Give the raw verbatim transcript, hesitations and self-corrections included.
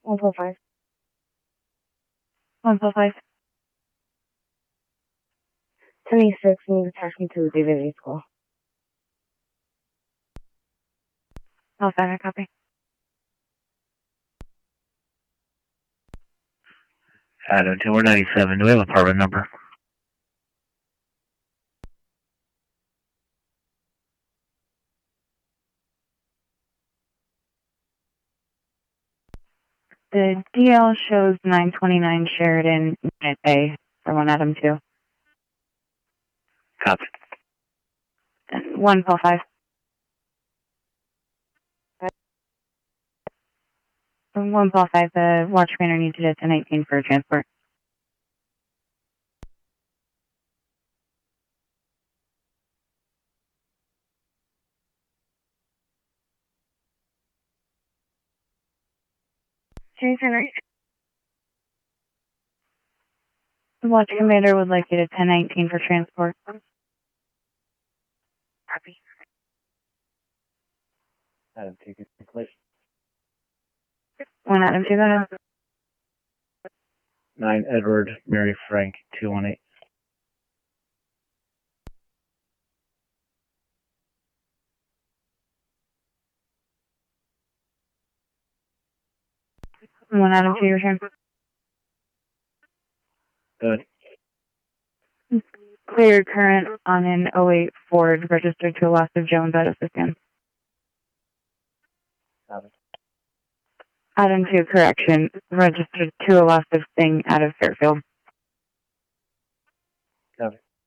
one four five. one four five. ten eighty-six, need to attach me to the David School. I'll five, I copy. Adam, two ninety-seven. Do we have apartment number? The D L shows nine twenty-nine Sheridan, Unit A, for one Adam two. Copy. And one Paul five. And one Paul five, the watch commander needs it at ten eighteen for transport. Change Henry. The watch commander would like it at ten nineteen for transport. Copy. Adam, take it complete. One Adam two, go ahead. nine Edward, Mary Frank, two one eight. One Adam two, your turn. Good. Cleared current on an oh eight Ford registered to a loss of Jones out of system. Copy. Adam two, correction, registered to a loss of Singh out of Fairfield.